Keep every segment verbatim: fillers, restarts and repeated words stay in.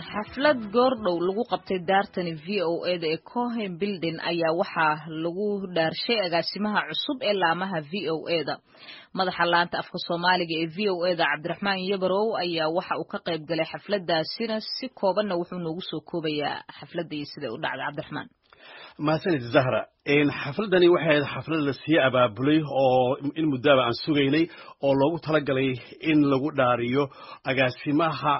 xaflad goordhow lagu qabtay daartani V O A da ee Cohen Building ayaa waxaa lagu dhaarshay agaasimaha cusub ee laamaha V O A da madaxa laanta afka Soomaaliga ee V O A da Cabdiraxmaan Yabarow ayaa waxa uu ka qayb galay xafladaasina si koobanna wuxuu noogu soo koobayaa xafladii sida u dhacday Cabdiraxmaan mahadsanid Zahra in xafladani waxay ahayd xaflad la sii abaabulay oo in muddo aan sugaynay oo loogu talagalay in lagu dhaariyo agaasimaha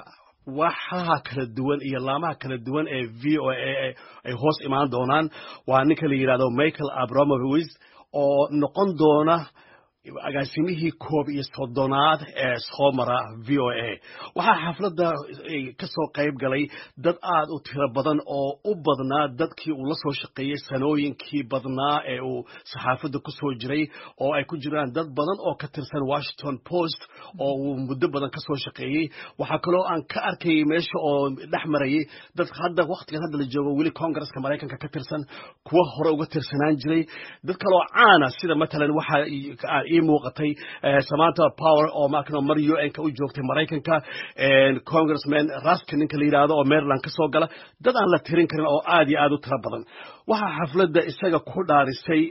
waxaa kala duwan iyo laamaha kala duwan ee V O A ay hoos imaan doonaan waa ninka la yiraahdo Michael Abramovich oo noqon doona agaasimihii koob iyo soddonaad ee soo mara V O A waxaa xafladda ka soo qayb galay dad aad u tiro badan oo u badnaa dadkii uu la soo shaqeeyay sanooyinkii badnaa ee uu saxaafadda ku soo jiray oo ay ku jiraan dad badan oo ka tirsan Washington Post oo uu muddo badan ka soo shaqeeyay waxaa kaloo aan ka arkay meesha oo dhex marayay dad hadda waqtigan hadda la joogo weli Congress-ka Mareykanka ka tirsan kuwa hore uga tirsanaan jiray dad kaloo caana sida matalan waxa ii muuqatay Samantha Power oo maakano mar U N ka u joogtay Mareykanka Congressman Raskin ninka la yiraahdo oo Maryland ka soo gala dad aan la tirin karin oo aad iyo aad u tiro badan waxa xafladda isaga ku dhaarisay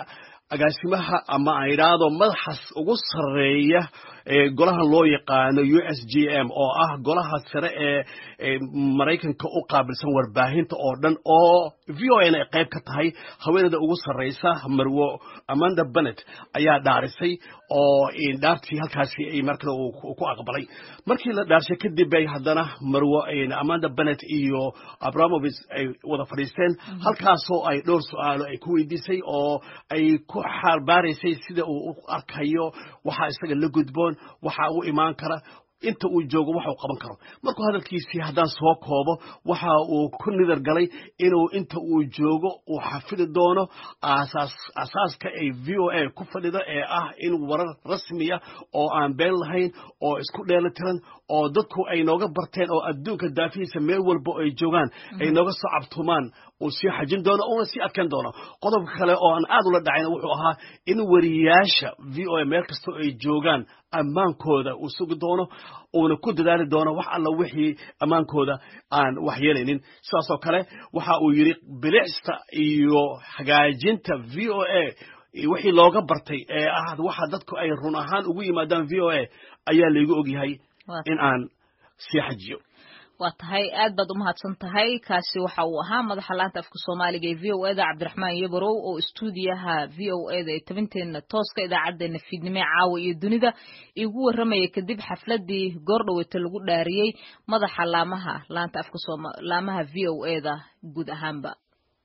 agaasimaha ama ay yiraahdo madaxas ugu sareeya ee golaha loo yaqaano U S G M oo ah golaha sare ee Mareykanka u qaabilsan warbaahinta oo dhan oo V O A ay qayb ka tahay haweeneyda ugu sareysa Marwo Amanda Bennett ayaa dhaarisay oo in dhaartii halkaasi ay markale uu ku aqbalay markii la dhaarshay kadib ay hadana Marwo Amanda Bennett iyo Abramovich ay wada fadhiisteen halkaasoo ay dhowr su'aalo ay ku weydiisay oo ay ku xarbaarisay sida uu u arkayo waxa isaga la gudboon waxa uu imaan kara inta uu joogo waxa uu qaban karo markuu hadalkiisii haddaan soo koobo waxa uu ku nidar galay inuu inta uu joogo uu xafidi doono asaas asaaska ay V O A ku fadhido ee ah in warar rasmi ah oo aan been lahayn oo isku dheelitiran oo dadku ay nooga barteen oo adduunka daafiisa meel walba ay joogaan ay nooga soo cabtumaan oo si xajin doono oo si adkan doono qodob kale oo aan aad ula dhacayna wuxuu ahaa in wariyaasha V O A meel kasta ay joogaan amaankooda uu sugi doono oo ku dadaali doono wax alla wixii amaankooda aan wax yeelaynin sidaas oo kale waxa uu yiri bilicsta iyo hagaajinta V O A wixii looga bartay ee ah waxa dadku ay run ahaan ugu yimaadaan V O A ayaa leeyahay ogyahay in aan si xajiyo waa tahay aad baad u mahadsan tahay kaasi waxa uu ahaa madaxa laanta afka Soomaaliga ee V O A da Cabdiraxmaan Yabarow oo stuudiyaha V O A da tabinteena tooska idaacadeena fiidnimo caawa iyo dunida igu waramay kadib xafladii goordhoweeta lagu dhaariyay madaxa laamaha laanta afka Soomaaliga laamaha V O A da guud ahaanba